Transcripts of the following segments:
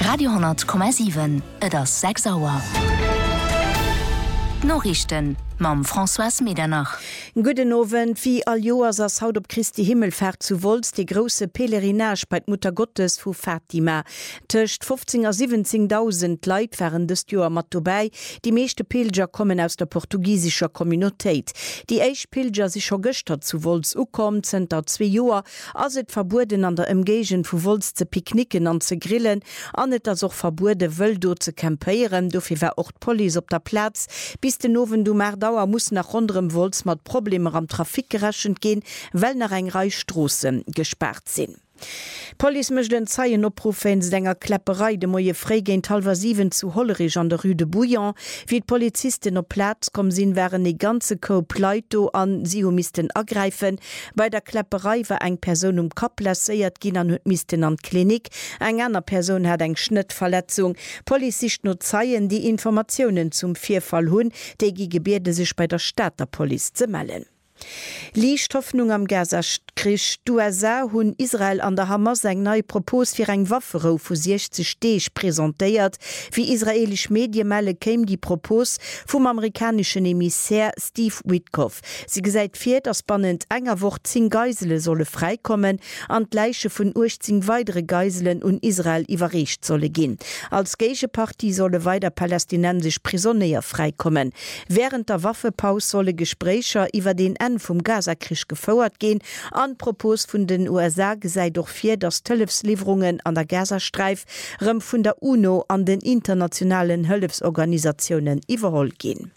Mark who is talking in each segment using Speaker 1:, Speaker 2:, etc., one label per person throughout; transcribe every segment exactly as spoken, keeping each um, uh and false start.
Speaker 1: Radio hundert Komma sieben, et ass sechs Auer. Norrichten mam François Medernach.
Speaker 2: Guten Abend, wie all Joas ass haut op Christi Himmelfahrt zu Wolz de grosse Pelerinage bei Mutter Gottes vu Fatima. Tëcht fünfzehn a siebzehntausend Leiit wären des Joer mat vorbei. Die meeschte Pilger kommen aus der portugiesischer Communitéit. Die eich Pilger sich scho gëster zu Wolz ukom, zenter zwei Joer, ass et verbuden an der Umgegend vu Wolz ze picknicken an ze grillen, an et as och verbude wëldo ze campéieren, dofir wär och Poli op der Platz, bis den Nowen du Mer Dauer muss nach anderem Wolz mat Probleme am Trafik geraschen gehen, weil nach eng Reichstrossen gesperrt sind. Police möchte den Zeien oprufen denger Klepperei de moie Freigent halber sieben zu Hollerich an der Rue de Bouillon. Wie d Polizisten op Platz kom sinn wären e ganze Coop Leito an sie misten ergreifen. Bei der Klepperei war eng Person um Kap lasiert gin an huet misten an Klinik. Eng aner Person hat eng Schnittverletzung. Polizist no Zeien die Informationen zum Vierfall hunn, déi gi geberde sich bei der Stadt der Police ze melden. Liicht Hoffnung am Gazakrich d'U S A hunn Israel an der Hamas eng nei Propos fir eng Waffero vu sechzig Steech präsentéiert. Wie israelisch Mediemelle kéim die Propos vum amerikanischen Emissär Steve Witkoff. Sie gesäit fir, dass bannend enger woch zehn Geisele solle freikommen, an d'Leiche vun uchtzing weitere Geiselen und Israel iwwerrecht solle ginn. Als Geigepartie solle weiter palästinensisch Prisonnier freikommen. Während der Waffepaus solle Gesprächer iwwer den vum Gazakrich gefauert gehen. An Propos vun den U S A sei doch fir, dass Hëllefslieferungen an der Gazastreif rëm vun der UNO an den internationalen Hëllefsorganisationen iwwerholt gehen.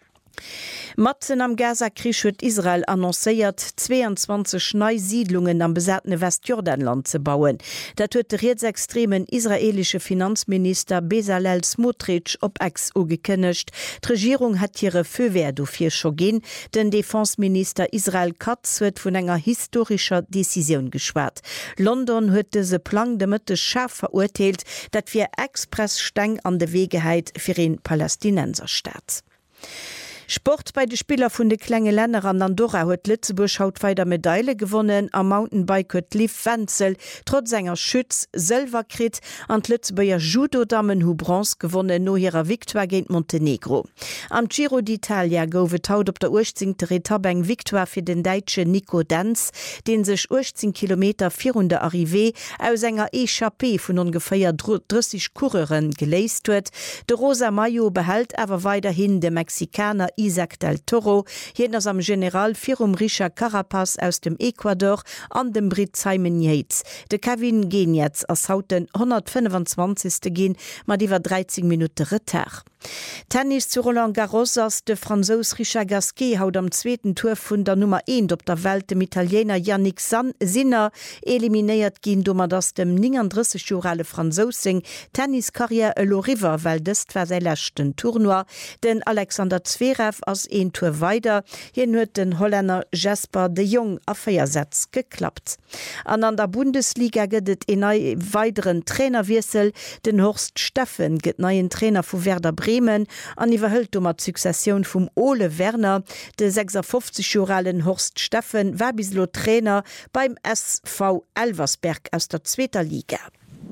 Speaker 2: Matzen am Gazakrich huet Israel annoncéiert, zweiundzwanzig Neisiedlungen am besatzten Westjordanland zu bauen. Dat huet der rechtsextremen israelische Finanzminister Bezalel Smotrich op Ex ugekënnecht. D'Regierung hat ihre Feuwehr dofir scho gin, den Defenseminister Israel Katz huet vun enger historischer Decision geschwart. London huet se Plan de Mëtte scharf verurteilt, dat fir Expresssteng an de Wegeheit fir en Palästinenserstaat. Sport bei de Spieler vun de klenge Länder an Andorra huet Lützeburg haut weiter Medaille gewonnen, am Mountainbike huet Liv Wenzel trotz senger Schütz Silverkrit an Lützeburger Judo-Damen hu Bronze gewonnen no ihrer Victoire gegen Montenegro. Am Giro d'Italia goufe haut op der uchtzingte Etappe eng Victoire fir den Deitsche Nico Denz, den sech uchtzehn Kilometer vierhundert Arrivé aus enger Echappée vun ungefähr dreißig Coureuren geleist huet. De Rosa Mayo behält awer weiterhin de Mexikaner Isaac del Toro, jeners am General Firum Richard Carapaz aus dem Ecuador an dem Brit Simon Yates. De Kevin Genietz as haut den hundertfünfundzwanzigste gin mat iwwer dreizehn Minuten Retard. Tennis zu Roland Garros ass de Franzos Richard Gasquet haut am zweiten Tour vun der Nummer eins op der Welt dem Italiener Yannick Sinner eliminéiert gin dummer dats dem neununddreißig-jorale Franzosing Tenniskarriere elo River, weil dëst war se lächten Tournoi, den Alexander Zverev ass een Tour weiter, hien huet den Holländer Jasper de Jong a Feiersetz geklappt. An an der Bundesliga gëtt en ei weiteren Trainerwiesel, den Horst Steffen gëtt neien Trainer vu Werder Bremen, an iwwerhëlt um mat Succession vum Ole Werner, de sechsundfünfzig-joralen Horst Steffen war bislo Trainer beim S V Elversberg aus der zweiter Liga.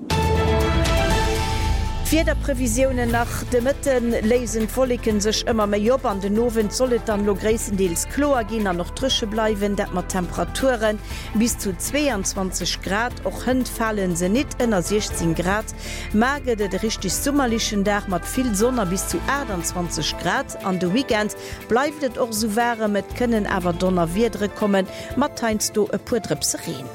Speaker 2: Vier der Prävisionen nach de Mitten lesen Folliken sech immer méi job an den Nowen sollet an lo gréissendeels Kloer gin an noch trische bleiwen, dat mat Temperaturen bis zu zweiundzwanzig Grad och hënd fallen se net ënner sechzehn Grad. Maget de richtig sommerlichen Dach mat viel Sonne bis zu achtundzwanzig Grad. An de Weekend bleibt et och so wärme met kënnen awer donner Wiedre kommen, mat teinst du e puerdrepserien.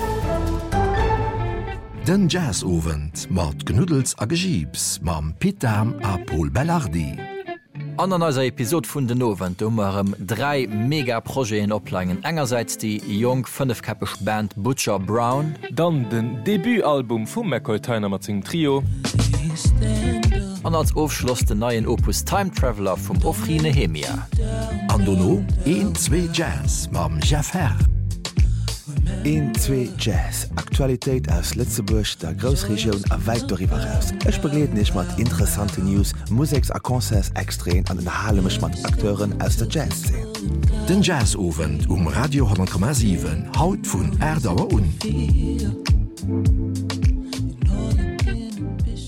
Speaker 3: Den Jazzowend mat Gnudels a Gegiebs mam Pitam a Paul Bellardi.
Speaker 4: An an eiser Episode vun den Novent ummerem drei Megaprojeen oplangen. Engerseits die jong fünfköpfig Band Butcher Brown,
Speaker 5: dann den Debütalbum vum McCoy Tyner Matzing Trio,
Speaker 4: an als Aufschloss den neuen Opus Time Traveler vum Ofri Nehemia.
Speaker 3: An Donno een zwei Jazz mam Jeff Herr.
Speaker 6: een zwei Jazz, Aktualitéit aus Lützeburg, der Grousregion a weit darüber aus. Ech begleet nicht mat interessante News, Musiks a Konzers extrem an den Harlemech mat Akteuren aus der Jazzszene.
Speaker 3: Den Jazzowend um Radio hundert Komma sieben haut vun Erdauer un.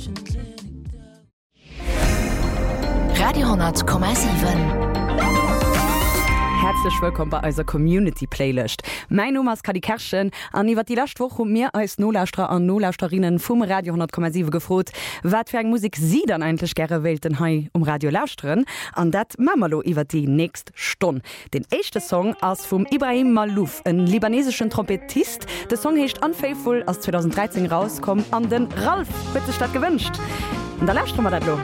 Speaker 1: Radio,7.
Speaker 7: Herzlich willkommen bei unserer Community Playlist. Mein Name ist Kadi Kerschen. Und ich war die letzte Woche mir als Nolausterer und Nolausterinnen vom Radio hundert Komma sieben gefragt, was für eine Musik sie dann eigentlich gerne wählten hier um Radio laustern. Und das machen wir über die nächste Stunde. Den ersten Song ist vom Ibrahim Malouf, ein libanesischen Trompetist. Der Song heißt Unfaithful, aus zwanzig dreizehn rauskommt. Und den Ralf wird sich das gewünscht. Und da lauscht wir das los.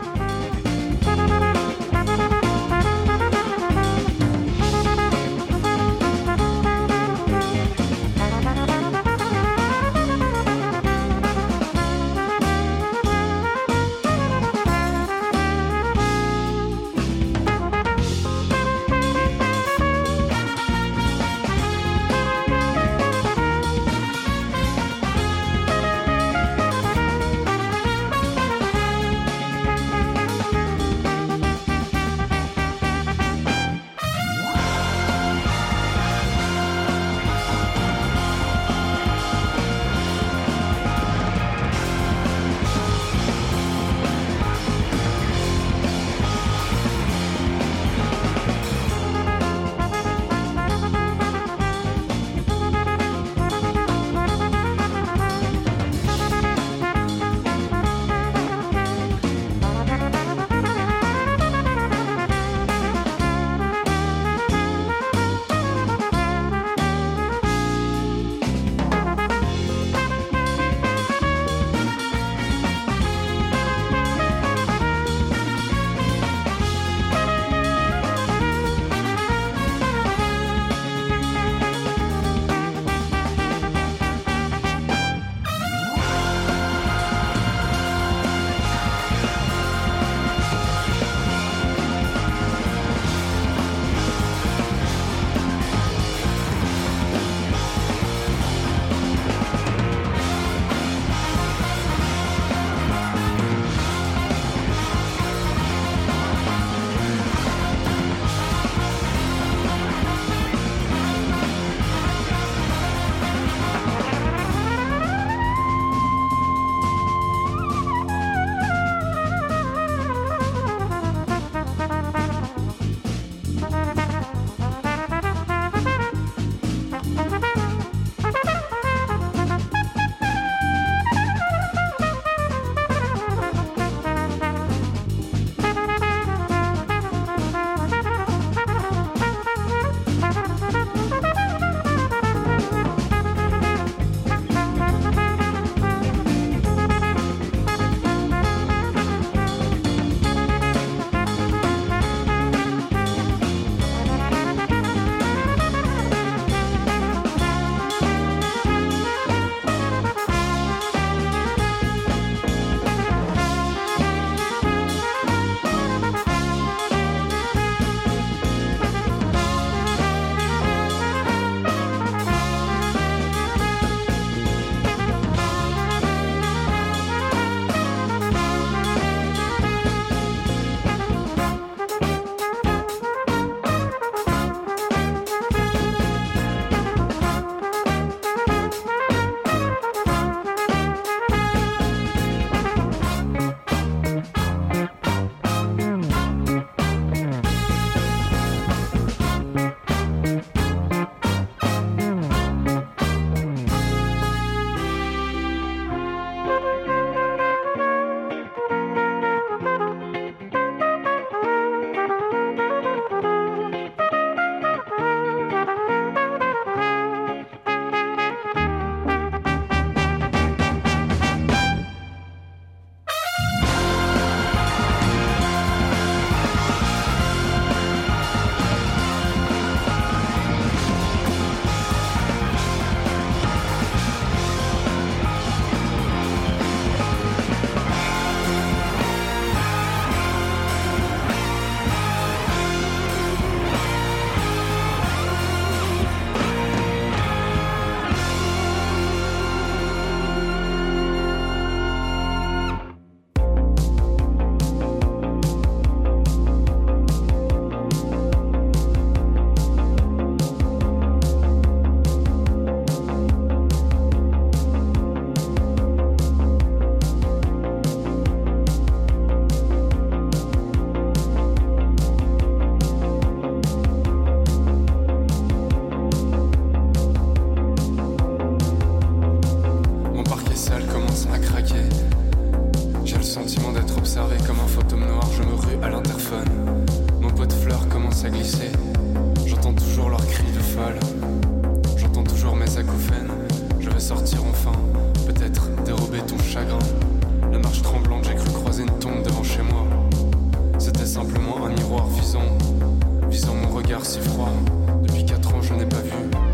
Speaker 8: elle commence à craquer. J'ai le sentiment d'être observé comme un fantôme noir. Je me rue à l'interphone. Mon pot de fleurs commence à glisser. J'entends toujours leurs cris de folle. J'entends toujours mes acouphènes. Je vais sortir enfin, peut-être dérober ton chagrin. La marche tremblante, j'ai cru croiser une tombe devant chez moi. C'était simplement un miroir visant, visant mon regard si froid. Depuis quatre ans, je n'ai pas vu.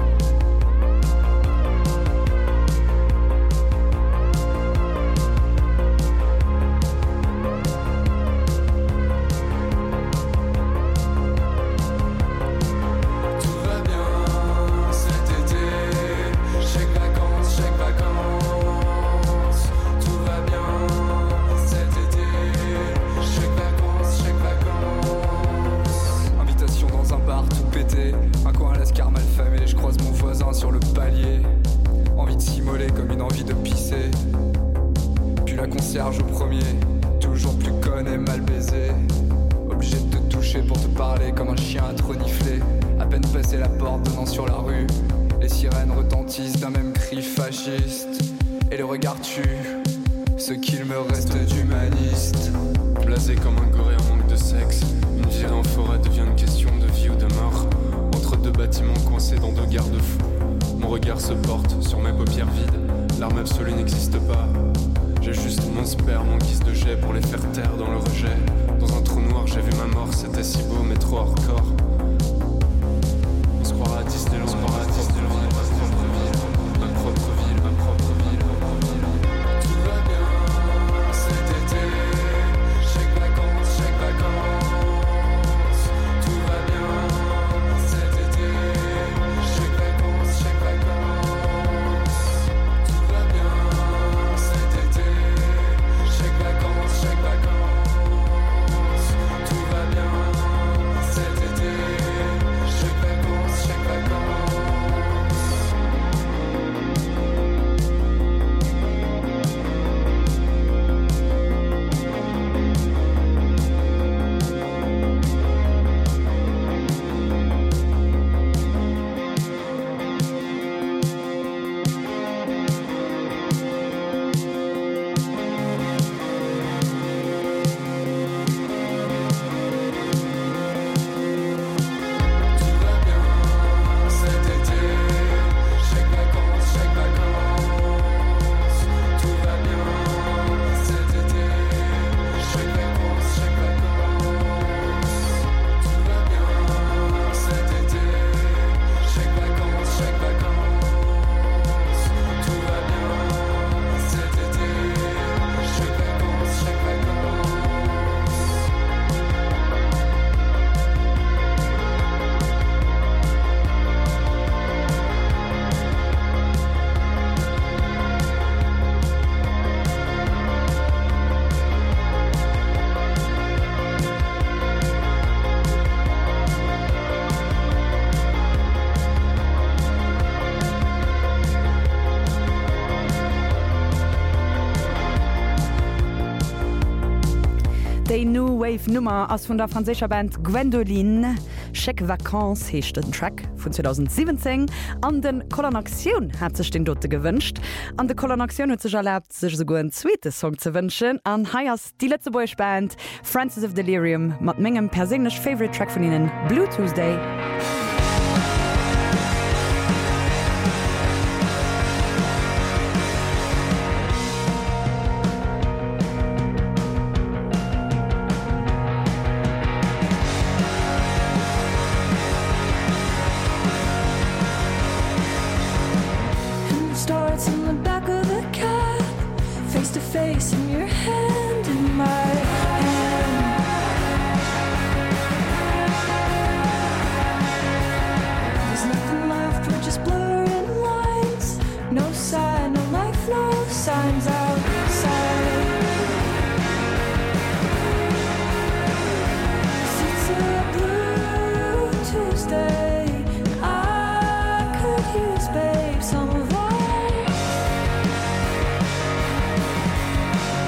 Speaker 7: Dei New Wave Nummer ass vun der franzécher Band Gwendoline Scheck Vacances heescht den Track vun zwanzig siebzehn an den Kolonaktiun hat sech den Dotte gewünscht. An de Kolonaktiun huet sech erlaubt sech so go en zweete Song ze wünschen an Haiiers die letzte Boych Band Francis of Delirium mat mengegem persinnech Favorite Track von ihnen Blue Tuesday.
Speaker 9: Babe, some of all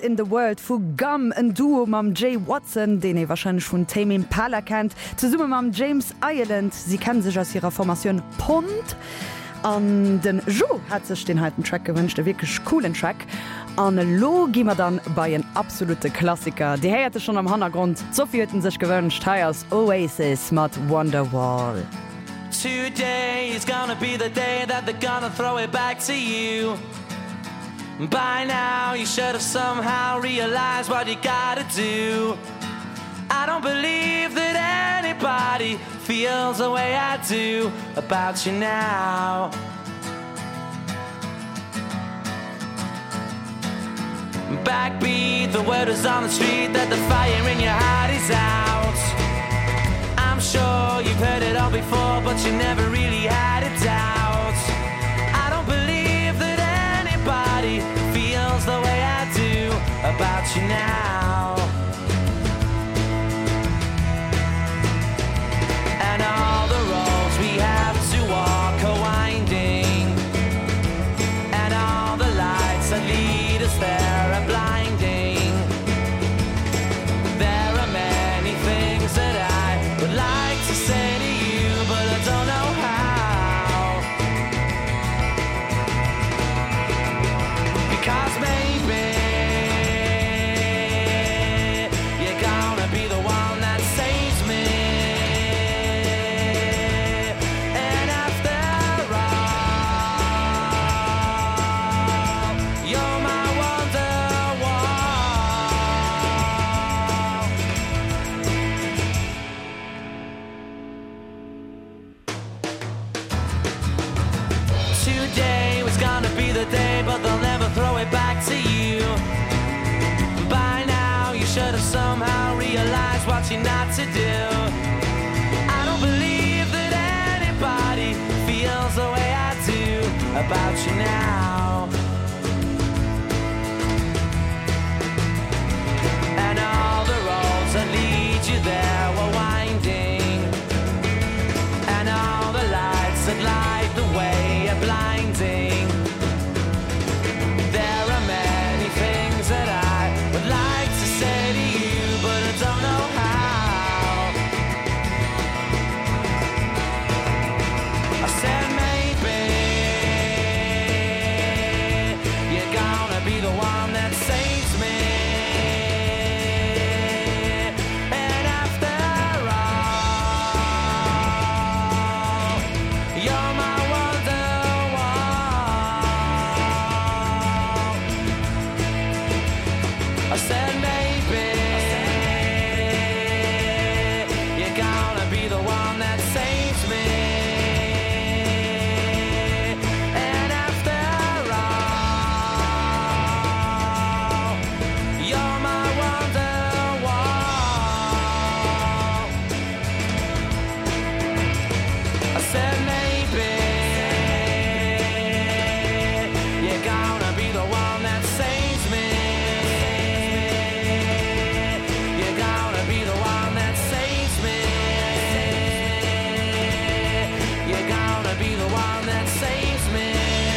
Speaker 7: in the World vu Gum en Duo mam Jay Watson, den e wahrscheinlich vun Tame Impala kennt, ze summe mam James Ireland. Sie kennen sich aus ihrer Formation Pond. An den Jo hat sech den halten Track gewünscht, der wirklich coolen Track. An lo gimmer dann bei en absolute Klassiker. Die hätte schon am Hintergrund so vielten sich gewünscht. Heiers Oasis mat Wonderwall.
Speaker 9: Today is gonna be the day that they're gonna throw it back to you. By now you should have somehow realized what you gotta do. I don't believe that anybody feels the way I do about you now. Backbeat, the word is on the street that the fire in your heart is out. I'm sure you've heard it all before, but you never really had a doubt. I don't believe that anybody feels the way I do about you now. And all the roads we have to walk are winding, and all the lights that lead us there are blinding. There are many things that I would like to say to you, but I don't know how. Because maybe you're gonna be the one that saves me. And after all, you're my Wonderwall. Today was gonna be the day, but they'll never throw it back to you. By now you should have somehow realized what you're not to do. I don't believe that anybody feels the way I do about you now. And all the roads that lead you there were winding, and all the lights that light the way are blinding. There are many things that I would like to say to you, but I don't know how. I said maybe you're gonna be the one that saves me. And after all, you're my Wonderwall. I said maybe you're gonna be the one that saves me. And after all, you're my Wonderwall. I said maybe you're gonna be the one that saves me. You're gonna be the one that saves me. You're gonna be the one that saves me.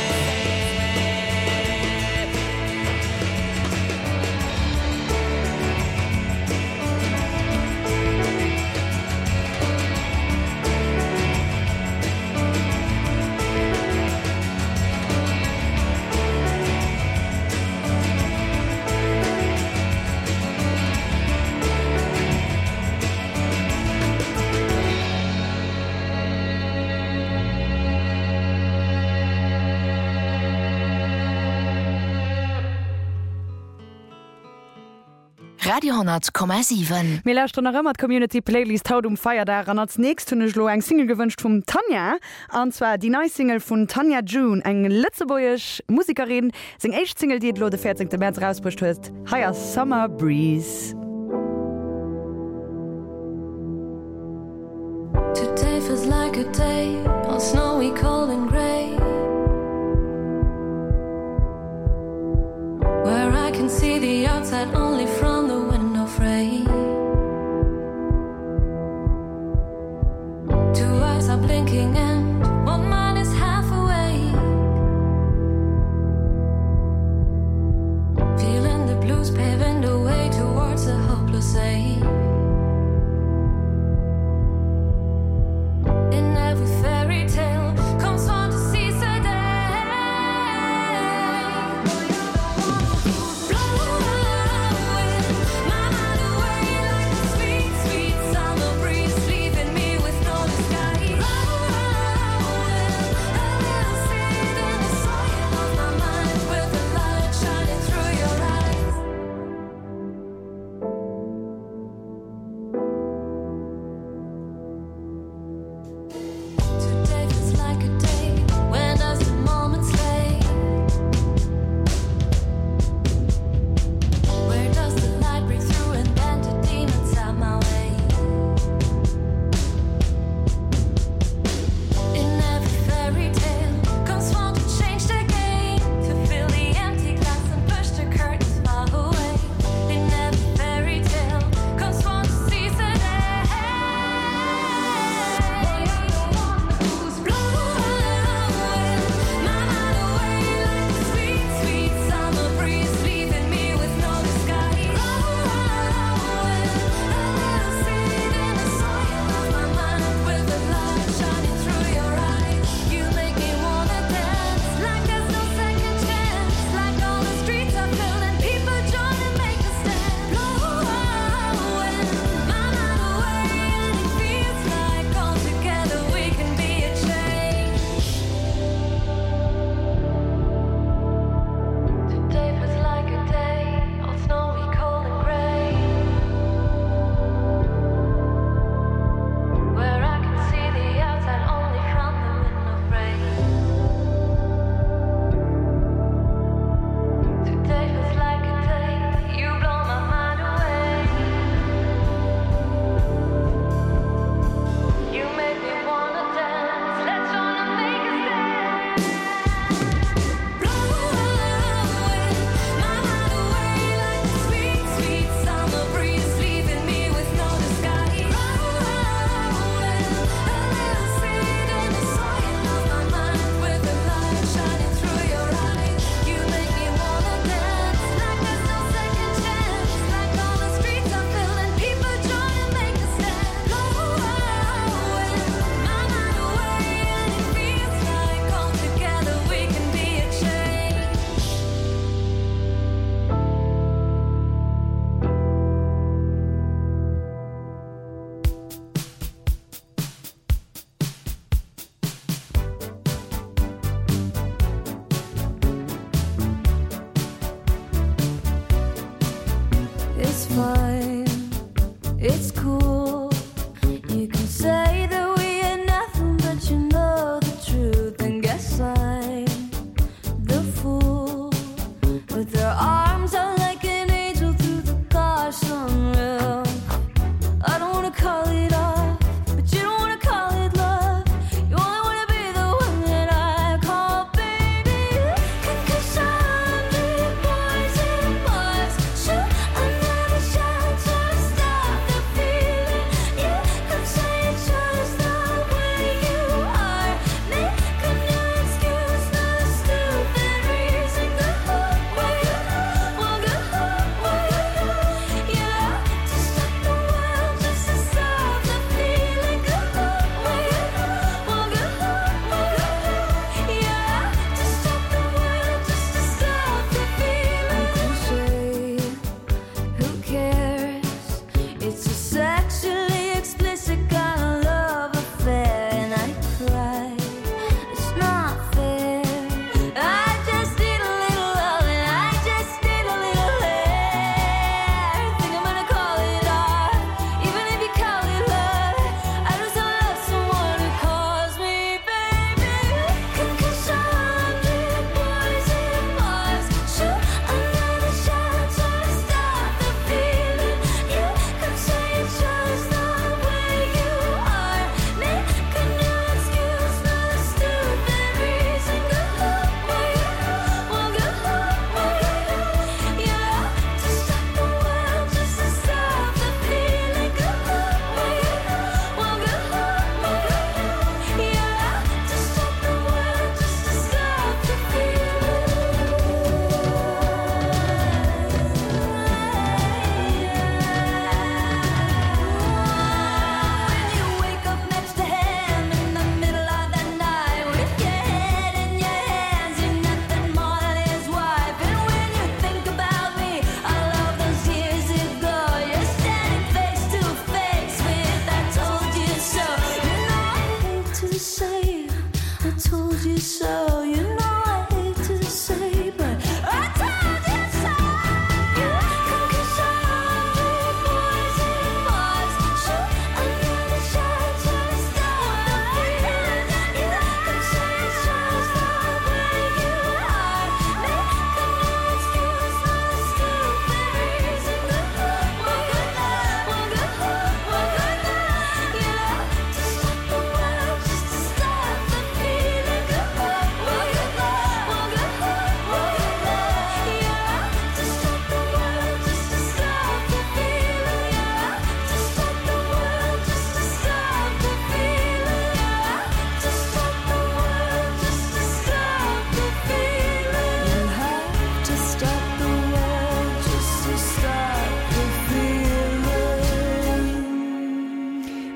Speaker 1: Radio hundert Komma sieben.
Speaker 7: Mir lauscht noch immer die Community Playlist haut um Feier daran. Als nächstes habe ich noch eine Single gewünscht von Tanja. Und zwar die neue Single von Tanja June, eine letzteburgische Musikerin. Seine erste Single, die den vierzehnten März rausgebracht hat, heißt Summer Breeze.
Speaker 10: Today feels like a day all snowy, cold and gray, where I can see the outside only from the window frame. Two eyes are blinking and one mind is half awake, feeling the blues pain.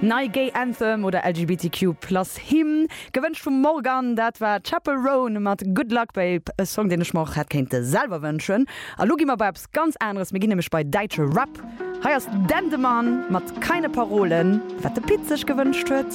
Speaker 7: Nei Gay Anthem oder L G B T Q plus Hymn. Gewünscht von Morgan, das war Chapel Roan mit Good Luck Babe, ein Song, den ich mir hätte selber wünschen. Und schau mal bei etwas ganz anderes, wir gehen nämlich bei deutscher Rap. Hier ist Dendemann mit keine Parolen, was der Pete sich gewünscht hat.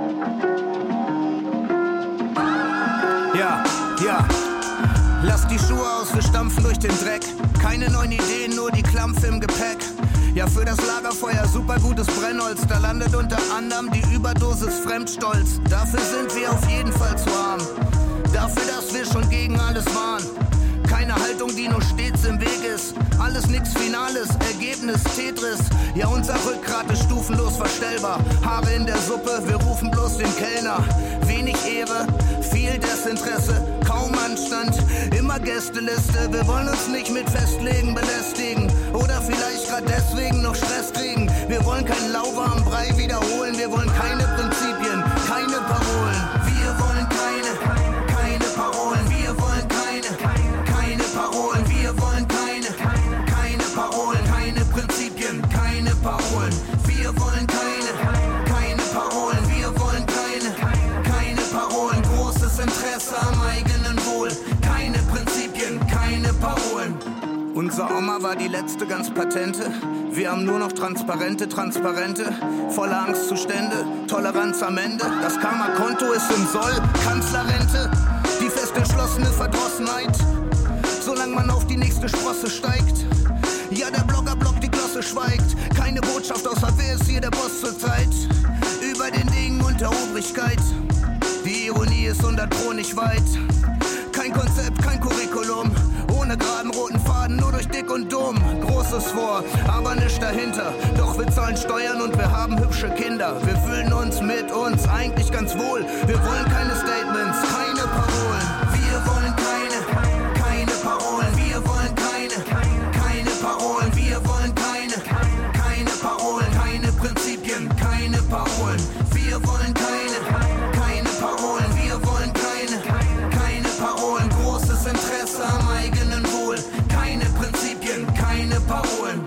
Speaker 11: Ja, ja. Lass die Schuhe aus, wir stampfen durch den Dreck. Keine neuen Ideen, nur die Klampfe im Gepäck. Ja, für das Lagerfeuer super gutes Brennholz. Da landet unter anderem die Überdosis Fremdstolz. Dafür sind wir auf jeden Fall zu arm. Dafür, dass wir schon gegen alles waren. Keine Haltung, die nur stets im Weg ist. Alles nix Finales, Ergebnis Tetris. Ja, unser Rückgrat ist stufenlos verstellbar. Haare in der Suppe, wir rufen bloß den Kellner. Wenig Ehre, viel Desinteresse, kaum Anstand. Immer Gästeliste, wir wollen uns nicht mit Festlegen belästigen. Oder vielleicht gerade deswegen noch Stress kriegen. Wir wollen keinen lauwarmen Brei wiederholen. Wir wollen keine Prinzipien, keine Parolen. Wir wollen keine, keine Parolen. Wir wollen keine, keine Parolen. Wir wollen keine, keine Parolen. Keine Prinzipien, keine Parolen. Wir wollen keine, keine Parolen. Wir wollen keine, keine Parolen. Großes Interesse am eigenen Wohl. Keine Prinzipien, keine Parolen. Unser Oma war die letzte ganz patente. Wir haben nur noch transparente, transparente, voller Angstzustände, Toleranz am Ende. Das Karma-Konto ist im Soll, Kanzlerrente, die fest entschlossene Verdrossenheit. Solange man auf die nächste Sprosse steigt. Ja, der Blogger blockt, die Glosse schweigt. Keine Botschaft außer wer ist hier der Boss zur Zeit. Über den Dingen und der Obrigkeit. Die Ironie ist hundert Pro nicht weit. Kein Konzept, kein Curriculum. Ohne geraden roten Faden, nur durch dick und dumm. Großes vor, aber nicht dahinter. Doch wir zahlen Steuern und wir haben hübsche Kinder. Wir fühlen uns mit uns eigentlich ganz wohl. Wir wollen keine Statements, keine Parolen. Wir wollen keine, keine Parolen. Wir wollen keine, keine Parolen. Wir wollen keine, keine Parolen. Keine Prinzipien, keine Parolen. Wir wollen keine, keine Parolen. Wir wollen keine, keine Parolen. Großes Interesse am eigenen Wohl. Keine Prinzipien, keine Parolen.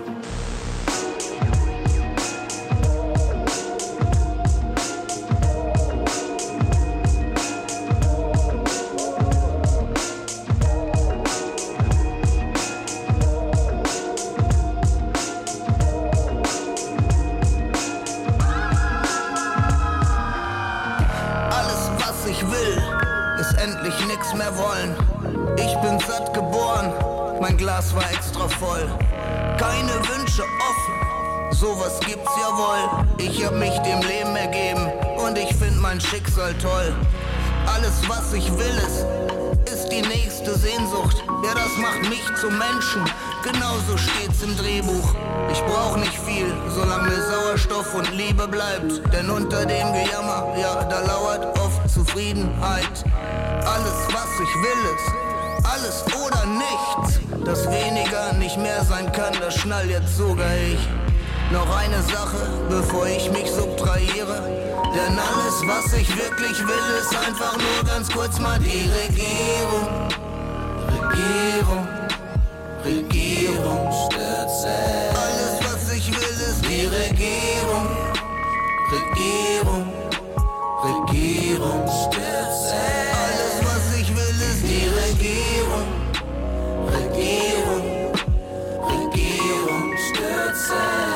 Speaker 11: Endlich nix mehr wollen. Ich bin satt geboren, mein Glas war extra voll. Keine Wünsche offen, sowas gibt's ja wohl. Ich hab mich dem Leben ergeben und ich find mein Schicksal toll. Alles was ich will ist, ist die nächste Sehnsucht. Ja, das macht mich zum Menschen, genauso steht's im Drehbuch. Ich brauch nicht viel, solange mir Sauerstoff und Liebe bleibt. Denn unter dem Gejammer, ja, da lauert oft Zufriedenheit. Alles was ich will ist, alles oder nichts. Das weniger nicht mehr sein kann, das schnall jetzt sogar ich. Noch eine Sache, bevor ich mich subtrahiere. Denn alles was ich wirklich will ist einfach nur ganz kurz mal die Regierung. Regierung, Regierung stürze. Alles was ich will ist die Regierung. Regierung, Regierung stürze. Alles was ich will ist die Regierung. Regierung, Regierung stürze.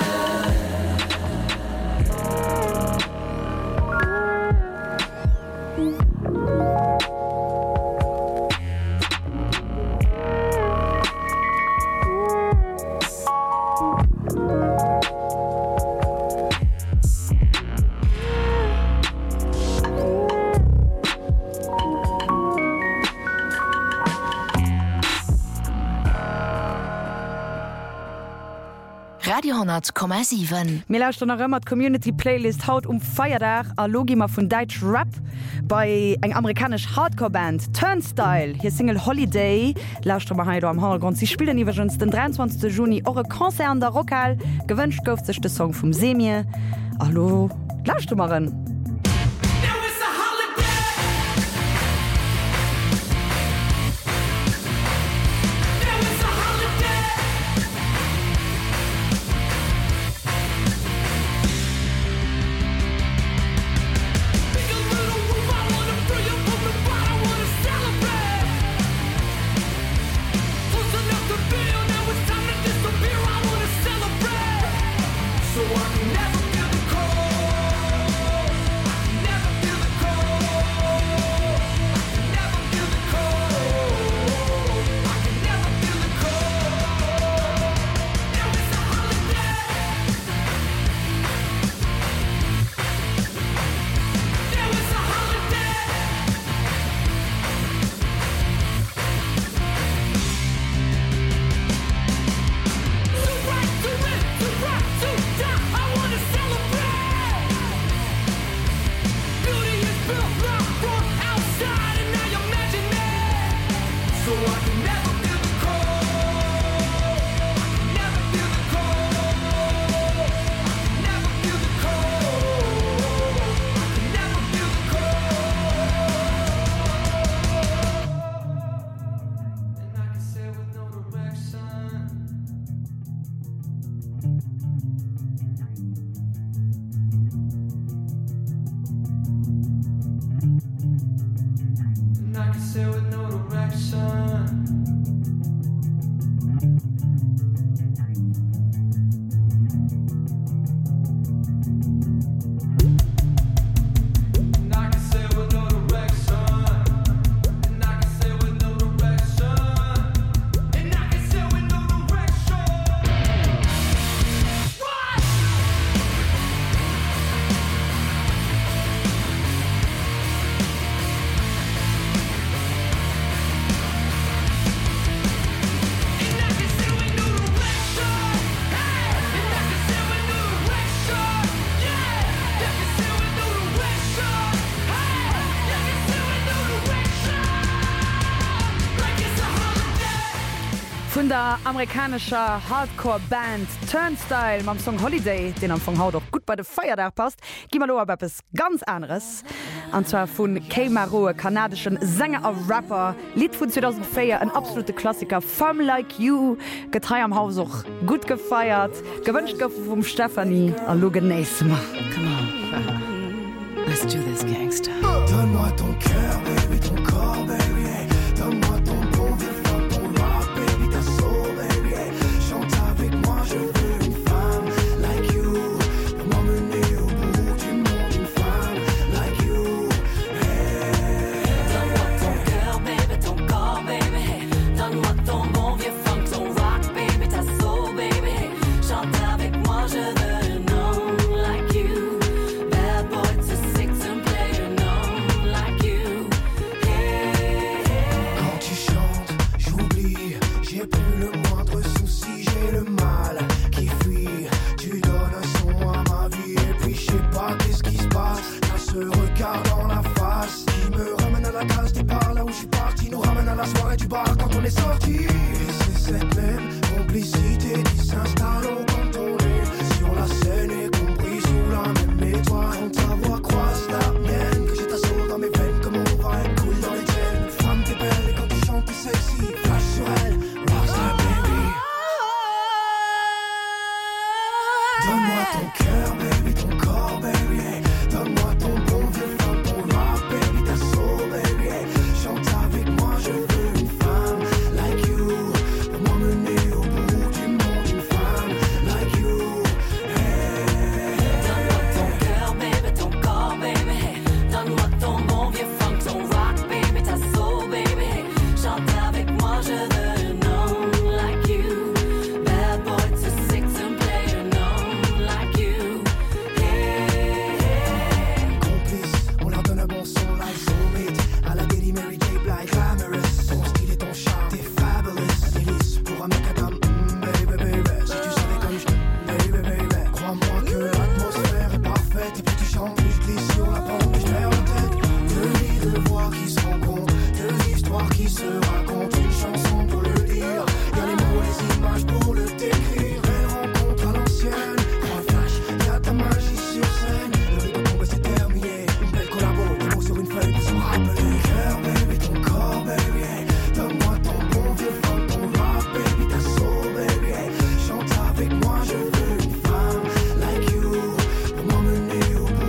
Speaker 1: Radio hundert Komma sieben.
Speaker 7: Mir lauscht noch immer die Community Playlist haut um Feiertag a Logima von Deutsch Rap bei eng amerikanisch Hardcore-Band Turnstile. Hier Single Holiday lauscht mal heute am Hintergrund. Sie spielen übrigens den dreiundzwanzigsten Juni eure Konzert an der Rockal. Gewünscht kauft sich der Song vom Semie. Hallo, lauscht mal rein. vun der amerikanischer Hardcore-Band Turnstyle mam Song Holiday, den am Anfang haut doch gut bei de Feier passt, gi mal lo aber etwas ganz anderes. Und zwar vun K-Maro, kanadischen Sänger a Rapper, Lied vun zweitausendvier, ein absolute Klassiker, Femme Like You, getrei am Haus auch gut gefeiert, gewünscht gouf vom Stephanie a lo genéis ma. Come on. Let's do this, gangster.
Speaker 12: Donne-moi ton cœur, baby, ton corps, baby. Hey. Donne-moi ton bon vieux funk, ton rock, baby, ta soul, baby. Hey. Chante avec moi, je veux une femme like you. Pour m'emmener au bout du monde, une femme like you. Hey.
Speaker 10: Donne-moi ton cœur, baby, ton corps, baby. Hey. Donne-moi ton bon vieux funk, ton rock, baby, ta soul, baby. Hey. Chante avec moi, je veux un homme like you. Bad boy to six and play an homme like you. Hey, hey.
Speaker 12: Quand tu chantes, j'oublie. J'ai plus le moindre souci, j'ai le mal qui fuit. Tu donnes un son à ma vie et puis je sais pas qu'est-ce qui se passe. T'as ce regard dans la face qui me ramène à la case départ, là où je suis parti. Nous ramène à la soirée du bar quand on est sorti. Et c'est cette même complicité qui s'installe au quand on est sur la scène et compris sous la même étoile. Quand ta voix croise la mienne, que j'ai ta soul dans mes veines, comme on va être cool dans les tiennes. Femme t'es belle et quand tu chantes t'es sexy. Flash sur elle, rockstar baby. Donne-moi ton cœur baby, ton corps baby. Hey. Donne-moi ton bon vieux funk, ton rock baby, ta soul baby. Hey. Chante avec moi, je veux une femme like you. Pour m'emmener au bout du monde, une femme like you. Hey.
Speaker 10: Donne-moi ton cœur, baby, ton corps, baby. Hey. Donne-moi ton bon vieux funk, ton rock, baby, ta soul, baby. Hey. Chante avec moi, je veux un homme like you. Bad boy to six and play an homme like you. Hey, hey.
Speaker 12: Complice, on leur donne un bon son like soulmate. À la Daily Mary J. Blige, glamorous. Ton style et ton charme, t'es fabulous. Délice pour un macadam, mm, baby, baby. Si tu savais comme je baby, baby. Crois-moi que l'atmosphère est parfaite. Et puis tu chantes, puis je glisse sur la pente et je perds la tête. Deux vies, deux voix qui se rencontrent. Deux histoires qui se racontent. Une chanson pour le dire. Y'a les mots, les images pour le décrire. Belle rencontre à l'ancienne. Grand flash, y'a ta magie sur scène. Le rythme tombe, c'est terminé. Une belle collabo, des mots sur une feuille pour se rappeler. Cœur, baby, ton corps, baby. Hey. Donne-moi ton bon vieux funk, ton rock, baby, ta soul, baby. Hey. Chante avec moi, je veux une femme like you. Pour m'emmener au bout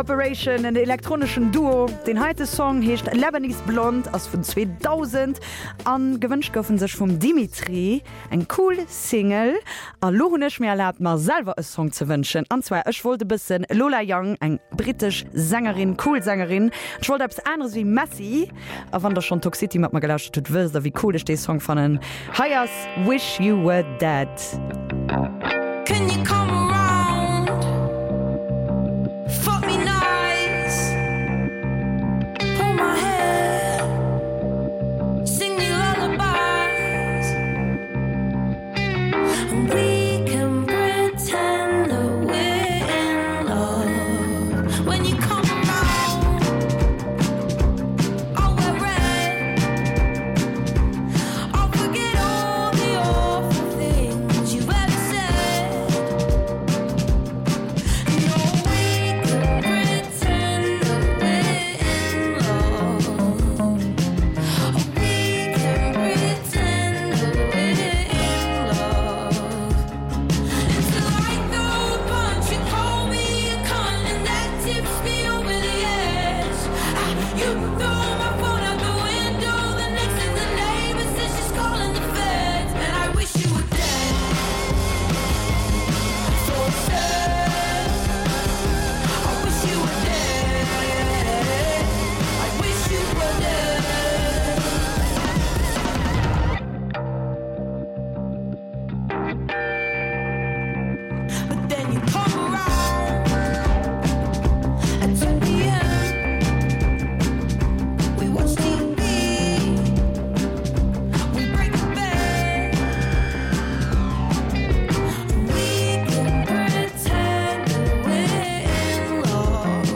Speaker 7: Corporation, en elektronischen Duo. Den heute Song hecht Lebanese Blond aus von zweitausend an gewünscht goffen sich vom Dimitri ein cool Single. An lo hunch mir erlaubt mal selber einen Song zu wünschen. Und zwar ich wollte bisschen Lola Young, ein britisch Sängerin, cool Sängerin. Ich wollte etwas anderes wie Messi. Aber wenn das schon Toxicity mit mir gelauscht hat, wisst ihr, wie cool ich den Song fand. Hias Wish You Were Dead.
Speaker 10: Can you come around? Fuck me nice. Pull my hair. Sing me lullabies. And we can pretend that we're in love. When you come around, I'll wear red. I'll forget all the awful things you've ever said. No, we can pretend that we're in love. We can pretend that we're in love. It's like the punch you call me a cunt, and that tips me over the edge. You throw my phone out the window. The next thing the neighbor says she's calling the feds, and I wish you were dead. So sad. I wish you were dead. I wish you were dead. But then you come around at two p m We watch T V. We break the bed. We can pretend that we're in love.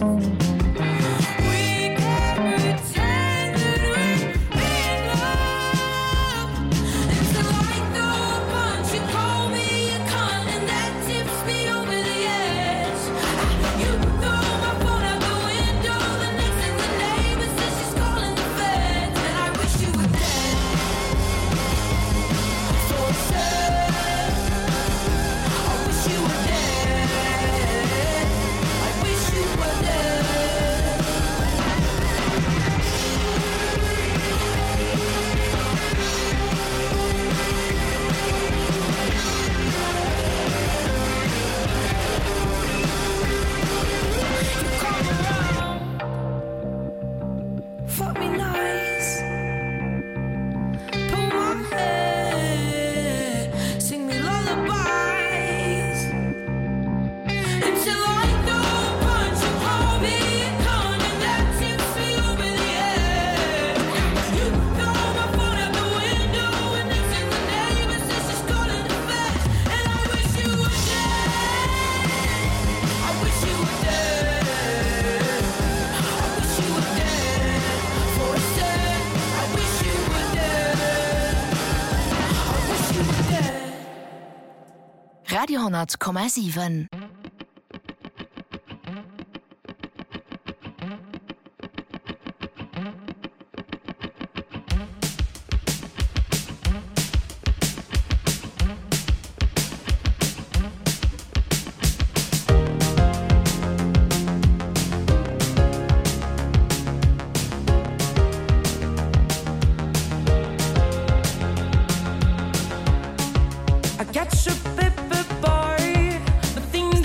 Speaker 10: We can pretend that we're in love. It's like the punch you call me a cunt, and that tips me over the edge. You throw my phone out the window. The next thing the neighbor says she's calling the feds, and I wish you were dead. So sad. I wish you were dead. I wish you were dead. You come around, fuck me nice, pull my hair, sing me lullabies. Until I don't punch you, call me a cunt, and that tips me over the edge. You throw my phone out the window, and next thing the neighbor says she's calling the feds, and I wish you were dead. I wish you were dead. I wish you were dead. For a sec, I wish you were dead. I wish you were dead.
Speaker 1: Radio honderd Komma sieben.
Speaker 10: I catch a paper boy, but things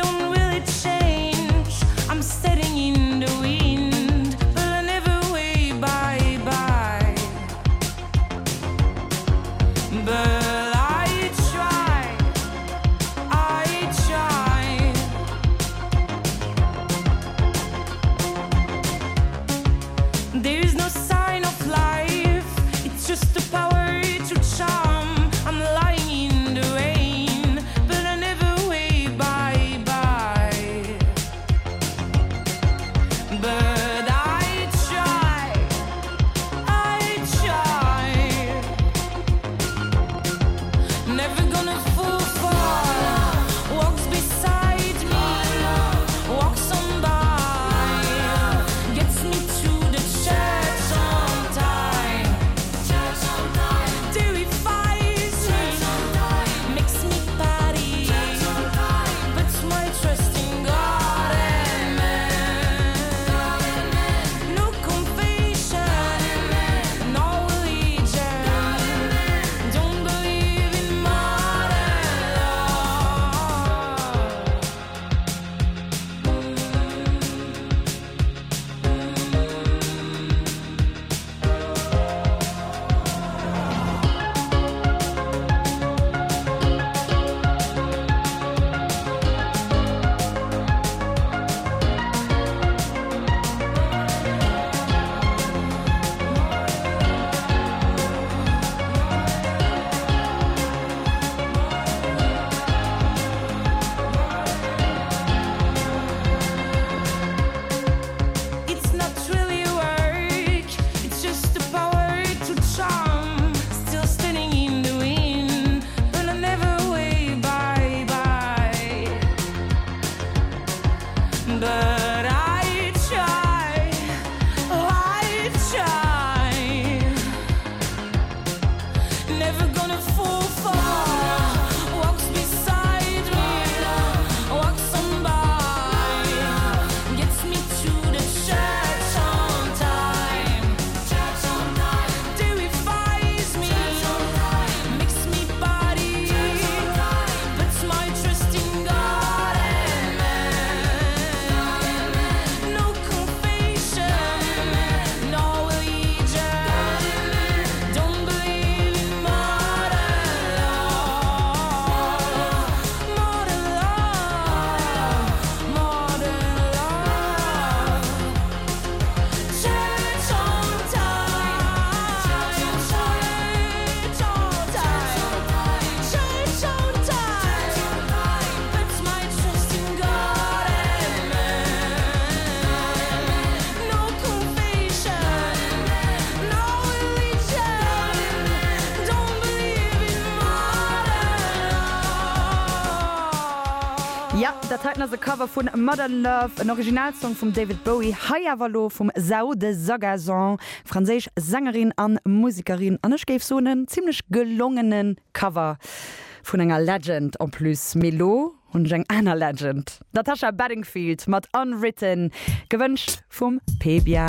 Speaker 7: der Teilner se Cover vun Modern Love, en Originalsong vum David Bowie, Hayavalo vum Sao de Sagazon, Franzisch Sängerin an Musikerin anch geif so einen ziemlich gelungenen Cover vun enger Legend an plus Melo und eng einer Legend. Natasha Bedingfield mat Unwritten, gewünscht vum Pebia.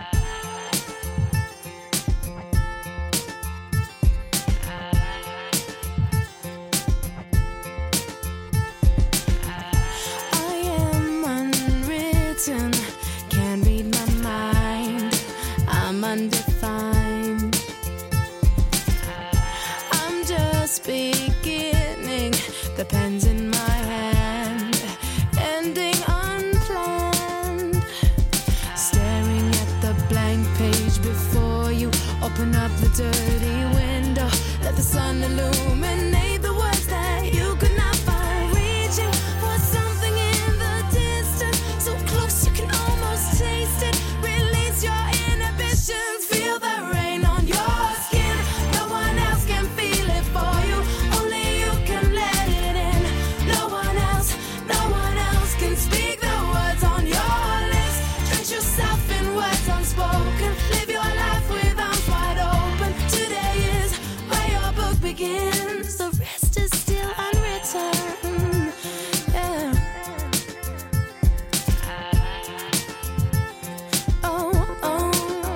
Speaker 10: Can't read my mind, I'm undefined. I'm just beginning, the pen's in my hand, ending unplanned. Staring at the blank page before you, open up the dirty window, let the sun illuminate the words that you could not find. Reaching for something in the distance, so close you can almost taste it. Release your inhibitions, feel the rain on your skin. No one else can feel it for you, only you can let it in. No one else, no one else can speak the words on your lips. Drench yourself in words unspoken, live your life with arms wide open. Today is where your book begins, the rest is still unwritten. Yeah. Oh, oh.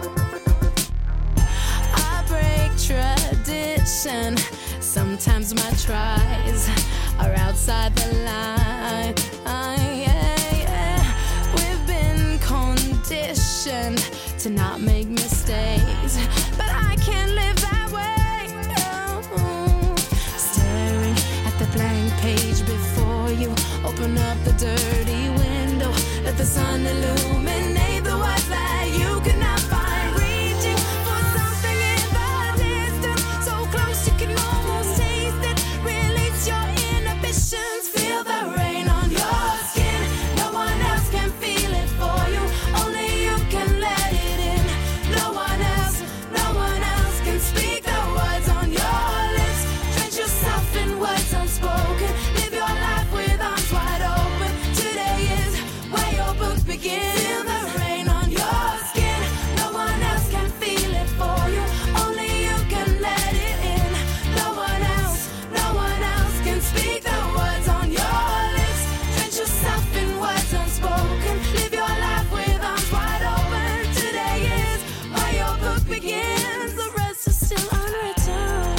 Speaker 10: I break tradition. Sometimes my tries are outside the line. Ah, yeah, yeah. We've been conditioned to not make mistakes, but I can't live that way. Oh. Staring at the blank page before you, open up the dirty window, let the sun illuminate the words that you could not find. Reaching for something in the distance, so close you can almost taste it. Release your inhibitions, feel the rain on your skin. No one else can feel it for you, only you can let it in. No one else, no one else can speak the words on your lips. Drench yourself in words unspoken, live your life with arms wide open. Today is where your book begins. Feel the rain on your skin. No one else can feel it for you, only you can let it in. No one else, no one else can speak the words on your lips. Drench yourself in words unspoken, live your life with arms wide open. Today is where your book begins, the rest is still unwritten.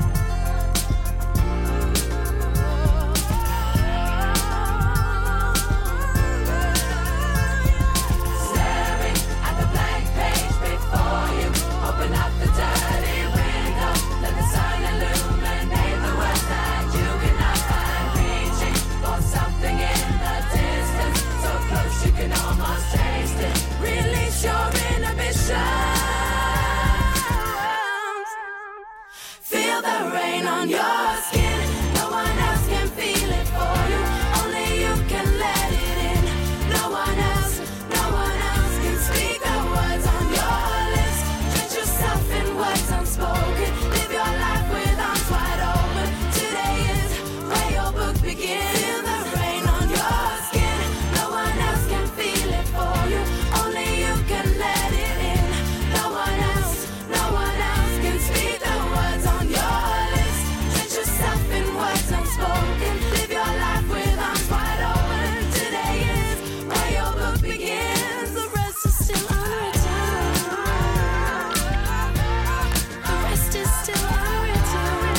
Speaker 10: Staring at the blank page before you, open up the dirty window, let the sun illuminate the words that you cannot find. Reaching for something in the distance, so close you can almost taste it. Release your inhibitions, feel the rain on your skin. No one else can feel it for you, only you can let it in. No one else, no one else can speak the words on your lips. Drench yourself in words unspoken, live your life with arms wide open. Today is where your book begins. Feel the rain on your skin. No one else can feel it for you, only you can let it in. No one else, no one else can speak the words on your lips. Drench yourself in words unspoken, live your life with arms wide open. Today is where your book begins, the rest is still unwritten. The rest is still unwritten.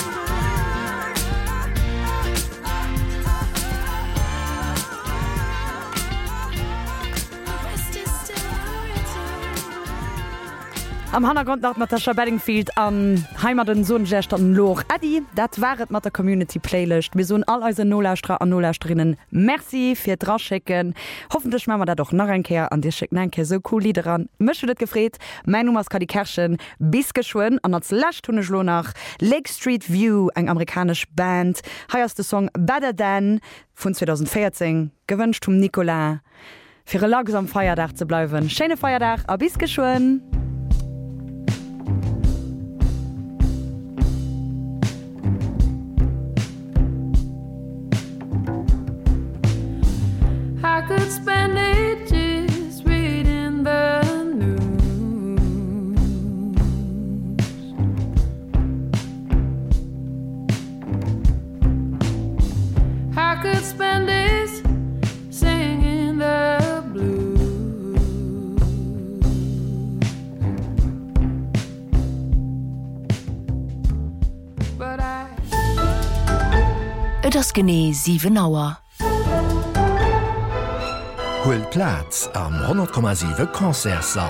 Speaker 10: The rest is still unwritten.
Speaker 7: Am Hannergrund nach Natasha Bedingfield an Heimaten Sohngecht an Loch Eddie, dat waret mat der Community Playlist. Wir so'n all eise Nolauster an Nolaustrinnen. Merci fir draschecken. Hoffentlich machen wir da doch noch ein Kehr an dir schicken einke so cool Lieder an. Möchte das gefreut? Mein Nummer ist Kadi Kerschen. Bis geschwind. Und als Last tun ich nach Lake Street View, ein amerikanisch Band. Hier ist der Song Better Than von zwanzig vierzehn. Gewünscht um Nicolas. Für einen langsamen Feiertag zu bleiben. Schöne Feiertag. A bis geschwind.
Speaker 1: Et ass genee sieben Auer.
Speaker 3: Huelt Platz am hundert Komma sieben Konzertsaal.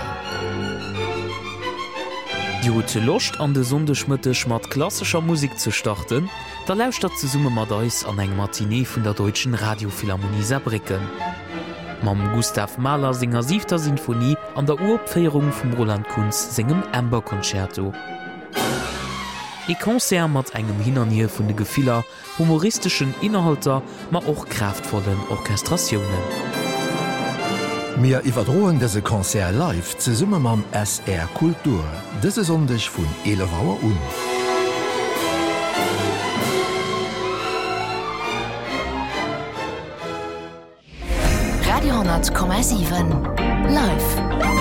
Speaker 13: Die hue locht an de Sondeschmëttech mat klassischer Musik zu starten, da lauscht dat ze Summe mat deis an eng Matinee vun der Deutschen Radiophilharmonie Saarbrücken. Mam Gustav Mahler Singer siebter Sinfonie an der Urpfeierung vum Roland Kunz singem Amber-Konzerto. E Konzert mat engem Hinnernie vun de Gefiler, humoristischen Inhalter, ma och kraftvollen Orchestrationen.
Speaker 3: Mir iwwerdroen dese Konzert live ze summe mam S R Kultur. Dëse sondech vun elef Auer un.
Speaker 1: Radio hundert Komma sieben Live.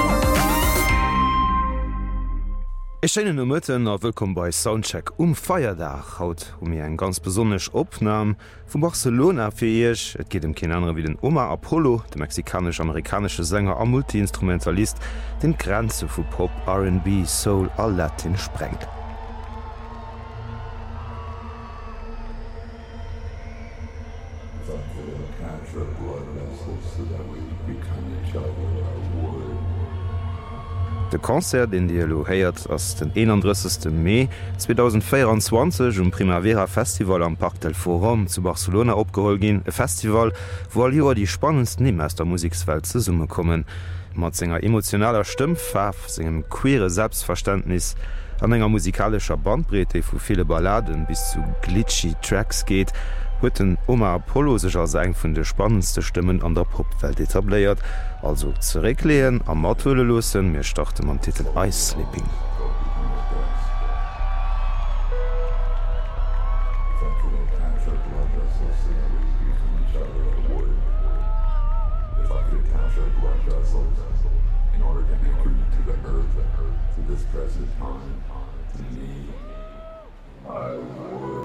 Speaker 6: Echenne no Mëtten a wëkom bei Soundcheck um Feierdach haut um mir eng ganz besonnech Opnam vum Barcelona firich, et geht dem ken andere wie den Omar Apollo, de mexikanisch-amerikanische Sänger a Multiinstrumentalist, den Grenze vu Pop, R and B, Soul a Latin sprengt. De Konzert in Dialo héiert ass den einunddreißigsten Mai zweitausendvierundzwanzig um Primavera Festival am Parc del Forum zu Barcelona opgeholt gin, e Festival, wo all Joer die spannendsten Nimm aus der Musikswelt ze Summe kommen, mat senger emotionaler Stimmfaf, segem queere Selbstverständnis, an enger musikalischer Bandbreite vu viele Balladen bis zu glitchy Tracks geht, huet den Omar Apollo sech als eng vun de spannendste Stimmen an der Popwelt etabliert, also zerekleen am Matwelle losen, mir starte am Titel Ice Sleeping.
Speaker 14: I would